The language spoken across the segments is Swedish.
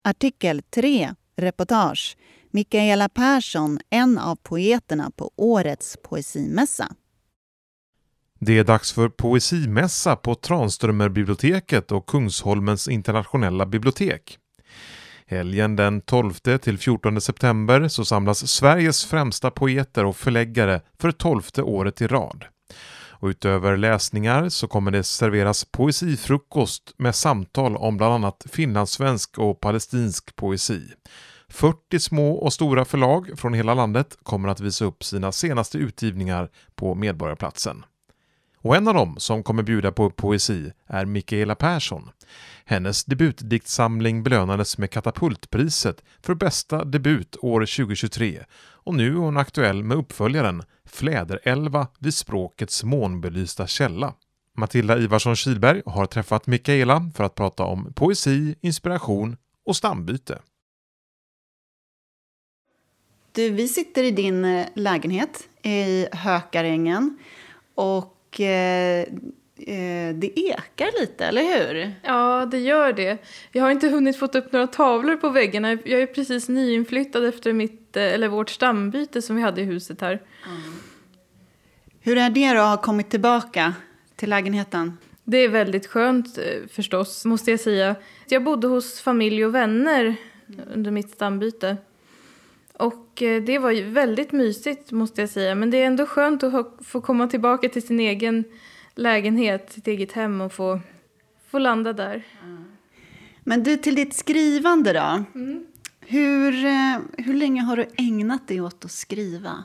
Artikel 3. Reportage. Mikaela Persson, en av poeterna på årets poesimässa. Det är dags för poesimässa på Tranströmerbiblioteket och Kungsholmens internationella bibliotek. Helgen den 12 till 14 september så samlas Sveriges främsta poeter och förläggare för 12:e året i rad. Och utöver läsningar så kommer det serveras poesifrukost med samtal om bland annat finlandssvensk och palestinsk poesi. 40 små och stora förlag från hela landet kommer att visa upp sina senaste utgivningar på Medborgarplatsen. Och en av dem som kommer bjuda på poesi är Mikaela Persson. Hennes debutdiktsamling belönades med Katapultpriset för bästa debut år 2023 och nu är hon aktuell med uppföljaren Fläderälva vid språkets månbelysta källa. Matilda Ivarsson-Kihlberg har träffat Mikaela för att prata om poesi, inspiration och stambyte. Du, vi sitter i din lägenhet i Hökarängen och det ekar lite, eller hur? Ja, det gör det. Jag har inte hunnit få upp några tavlor på väggarna. Jag är precis nyinflyttad efter vårt stambyte som vi hade i huset här. Mm. Hur är det då att ha kommit tillbaka till lägenheten? Det är väldigt skönt förstås, måste jag säga. Jag bodde hos familj och vänner under mitt stambyte. Och det var ju väldigt mysigt, måste jag säga. Men det är ändå skönt att få komma tillbaka till sin egen lägenhet, sitt eget hem och få landa där. Men du, till ditt skrivande då? Mm. Hur länge har du ägnat dig åt att skriva?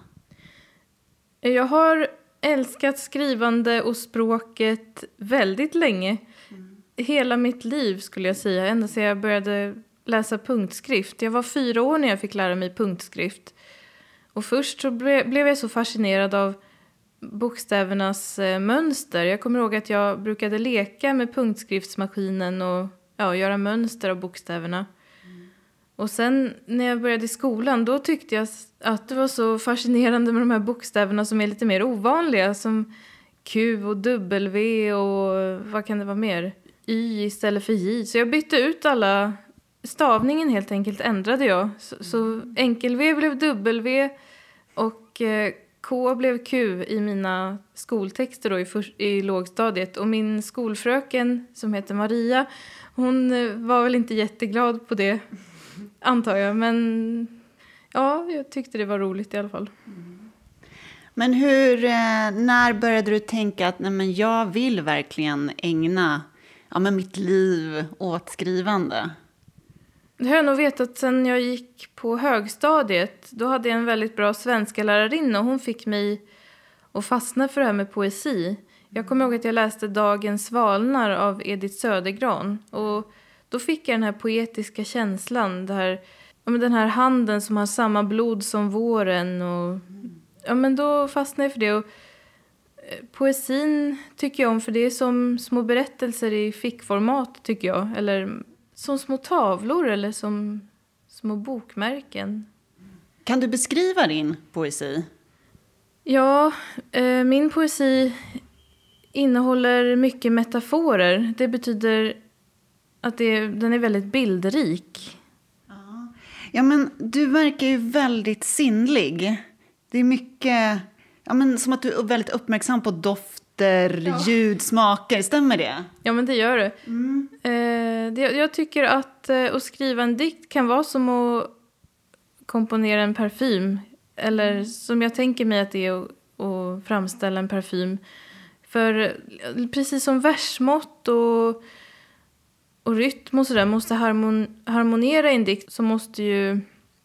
Jag har älskat skrivande och språket väldigt länge. Hela mitt liv skulle jag säga, ända sedan jag började läsa punktskrift. Jag var 4 år när jag fick lära mig punktskrift. Och först så blev jag så fascinerad av bokstävernas mönster. Jag kommer ihåg att jag brukade leka med punktskriftsmaskinen och göra mönster av bokstäverna. Och sen när jag började i skolan, då tyckte jag att det var så fascinerande med de här bokstäverna som är lite mer ovanliga. Som Q och W och vad kan det vara mer? Y istället för J. Så jag bytte ut alla... Stavningen helt enkelt ändrade jag. Så enkel-V blev W och K blev Q i mina skoltexter då i lågstadiet. Och min skolfröken som heter Maria, hon var väl inte jätteglad på det, antar jag. Men ja, jag tyckte det var roligt i alla fall. Men när började du tänka att jag vill verkligen ägna mitt liv åt skrivande? Det har jag nog vetat sen jag gick på högstadiet. Då hade jag en väldigt bra svenska lärarinna och hon fick mig att fastna för det här med poesi. Jag kommer ihåg att jag läste Dagens svalnar av Edith Södergran. Och då fick jag den här poetiska känslan. Den här handen som har samma blod som våren. Och, då fastnade jag för det. Och poesin tycker jag om för det är som små berättelser i fickformat tycker jag. Eller... som små tavlor eller som små bokmärken. Kan du beskriva din poesi? Ja, min poesi innehåller mycket metaforer. Det betyder att den är väldigt bildrik. Ja, men du verkar ju väldigt sinnlig. Det är mycket... som att du är väldigt uppmärksam på dofter, ljud, smaker. Stämmer det? Ja, men det gör det. Jag tycker att skriva en dikt kan vara som att komponera en parfym. Eller som jag tänker mig att det är att framställa en parfym. För precis som versmått och rytm och sådär måste harmonera i en dikt, så måste ju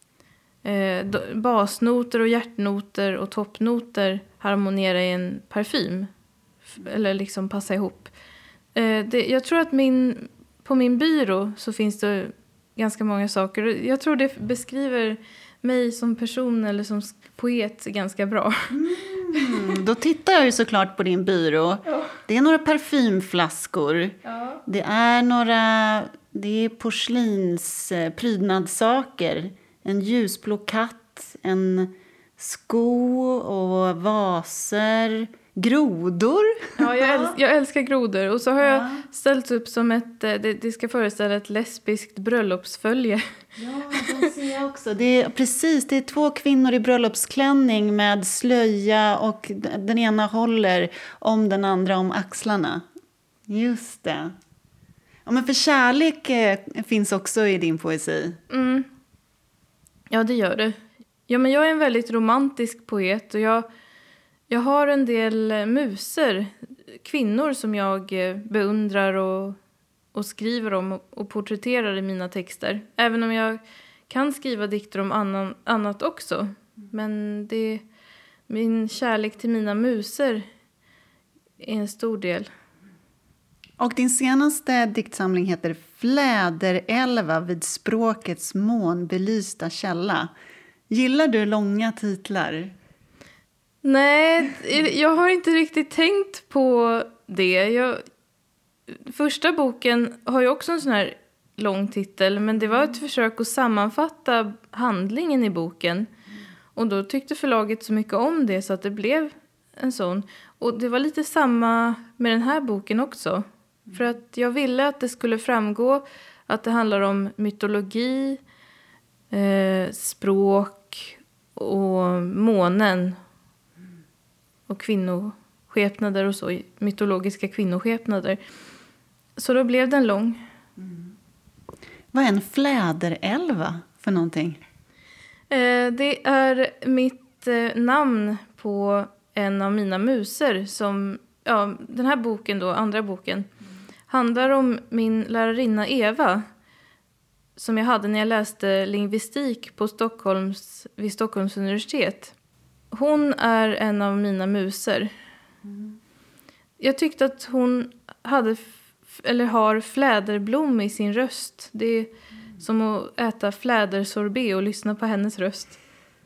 basnoter och hjärtnoter och toppnoter harmonera i en parfym. Eller liksom passa ihop. Jag tror att på min byrå så finns det ganska många saker. Jag tror det beskriver mig som person eller som poet ganska bra. Då tittar jag ju såklart på din byrå. Ja. Det är några parfymflaskor. Ja. Det är porslinsprydnadssaker. En ljusblå katt, en sko och vaser, grodor. Ja, jag älskar grodor. Och så har jag ställt upp som det ska föreställa ett lesbiskt bröllopsfölje. Ja, de ser jag också. Det är 2 kvinnor i bröllopsklänning med slöja och den ena håller om den andra om axlarna. Just det. Ja, men för kärlek finns också i din poesi. Mm. Ja, det gör det. Ja, men jag är en väldigt romantisk poet och jag har en del muser, kvinnor som jag beundrar och skriver om och porträtterar i mina texter. Även om jag kan skriva dikter om annat också. Men min kärlek till mina muser är en stor del. Och din senaste diktsamling heter Fläderälva vid språkets månbelysta källa. Gillar du långa titlar? Nej, jag har inte riktigt tänkt på det. Första boken har ju också en sån här lång titel, men det var ett försök att sammanfatta handlingen i boken. Och då tyckte förlaget så mycket om det så att det blev en sån. Och det var lite samma med den här boken också. För att jag ville att det skulle framgå att det handlar om mytologi, språk och månen och kvinnoskepnader och så, mytologiska kvinnoskepnader. Så då blev den lång. Vad är en fläderälva för någonting? Det är mitt namn på en av mina muser som, den här boken då, andra boken, handlar om min lärarinna Eva som jag hade när jag läste lingvistik på vid Stockholms universitet. Hon är en av mina muser. Jag tyckte att hon har fläderblom i sin röst. Det är som att äta flädersorbet och lyssna på hennes röst.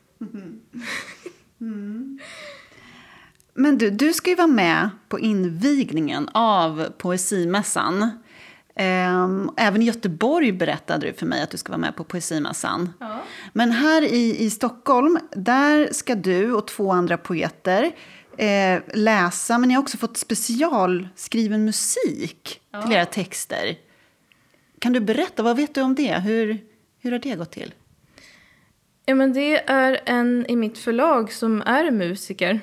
Men du ska ju vara med på invigningen av Poesimässan. Även i Göteborg berättade du för mig att du ska vara med på Poesimässan. Ja. Men här i Stockholm, där ska du och 2 andra poeter läsa. Men ni har också fått specialskriven musik till era texter. Kan du berätta, vad vet du om det? Hur har det gått till? Ja, men det är en i mitt förlag som är musiker.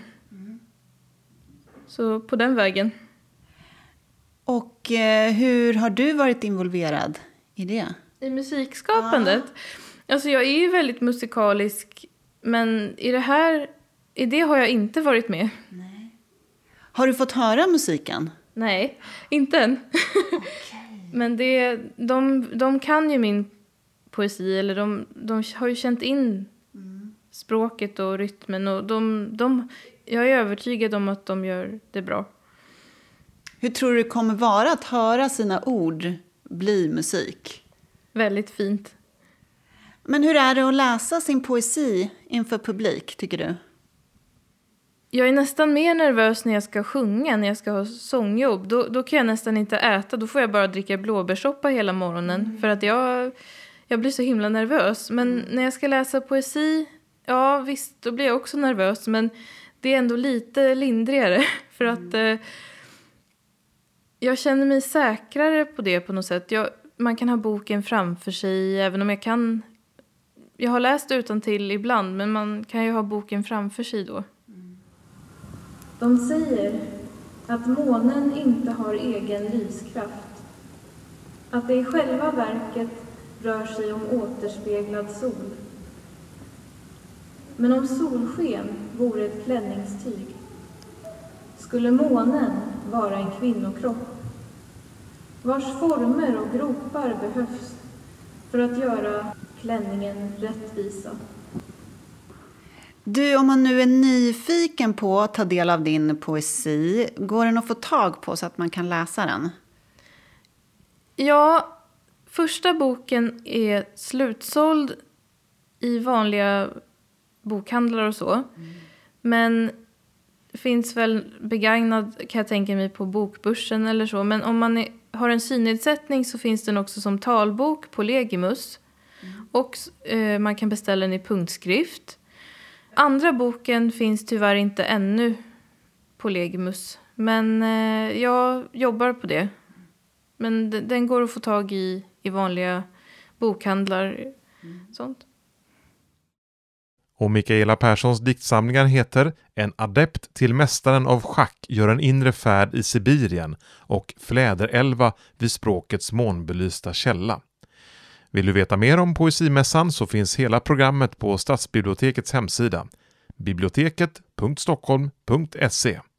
Så på den vägen. Och hur har du varit involverad i det? I musikskapandet? Alltså jag är ju väldigt musikalisk. Men i det har jag inte varit med. Nej. Har du fått höra musiken? Nej, inte än. Men de kan ju min poesi. Eller de har ju känt in språket och rytmen. Och jag är övertygad om att de gör det bra. Hur tror du det kommer vara att höra sina ord bli musik? Väldigt fint. Men hur är det att läsa sin poesi inför publik, tycker du? Jag är nästan mer nervös när jag ska sjunga, när jag ska ha sångjobb. Då kan jag nästan inte äta, då får jag bara dricka blåbärssoppa hela morgonen. För att jag blir så himla nervös. Men när jag ska läsa poesi, ja visst, då blir jag också nervös. Men det är ändå lite lindrigare. För att jag känner mig säkrare på det på något sätt. Man kan ha boken framför sig, även om jag har läst utantill ibland, men man kan ju ha boken framför sig då. De säger att månen inte har egen lyskraft. Att det i själva verket rör sig om återspeglad sol. Men om solsken vore ett klänningstyg skulle månen vara en kvinnokropp vars former och gropar behövs för att göra klänningen rättvisa. Du, om man nu är nyfiken på att ta del av din poesi, går den att få tag på så att man kan läsa den? Ja, första boken är slutsåld i vanliga bokhandlar och så. Men det finns väl begagnad, kan jag tänka mig, på bokbörsen eller så. Men om man har en synnedsättning så finns den också som talbok på Legimus. Och man kan beställa den i punktskrift. Andra boken finns tyvärr inte ännu på Legimus. Men jag jobbar på det. Men den går att få tag i vanliga bokhandlar. Sånt. Och Mikaela Perssons diktsamlingar heter En adept till mästaren av schack gör en inre färd i Sibirien och Fläderelva vid språkets månbelysta källa. Vill du veta mer om Poesimässan så finns hela programmet på Stadsbibliotekets hemsida biblioteket.stockholm.se.